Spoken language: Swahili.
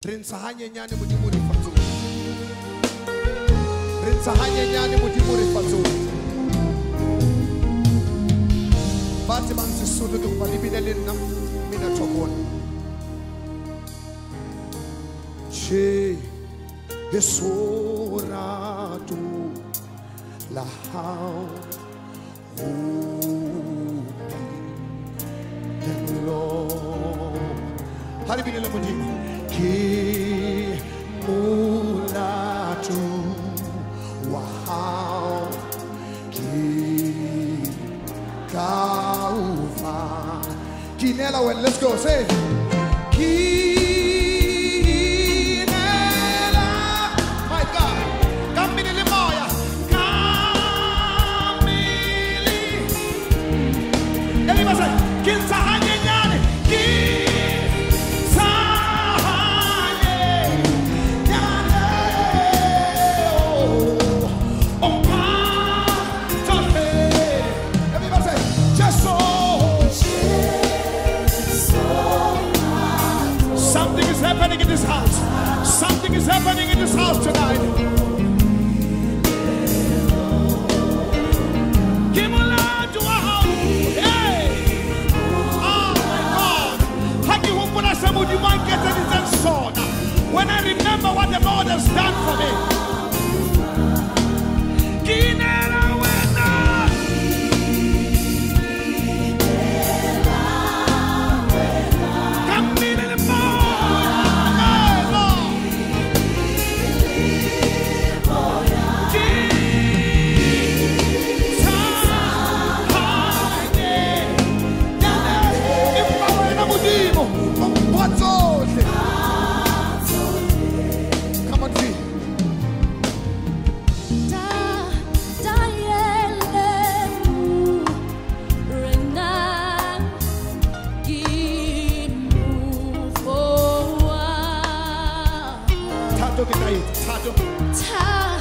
Prince Hanyanyani Mudimuri Fatu. Prince Hanyanyani Mudimuri Fatu. Batiman Sisudu to Palibinelina Minatokon. Che Esoratu Lahau Haribinela Mudimo Ki Mulatu Wow Ki Kaufa Kinela, well, let's go, say Kinela, my God, Kamili Moya, Kamili. Everybody say, Kinsahanye Nyane, Kinsahanye Nyane, oh, Patohe. Everybody say, Jeso. Something is happening in this house. Something is happening in this house tonight. Hey! Oh my God! When I remember what the Lord has done for me. Come on, G. Tato.